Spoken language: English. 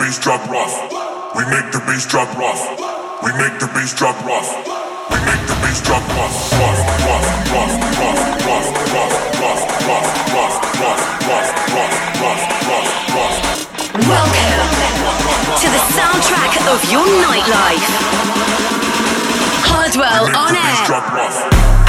bass drop rough. We make the bass drop rough. We make the bass drop rough. We make the bass drop rough. Rough, rough, rough, rough, rough, rough, rough, rough, rough, rough, rough, rough, rough, rough. Welcome to the soundtrack of your nightlife. Hardwell on air.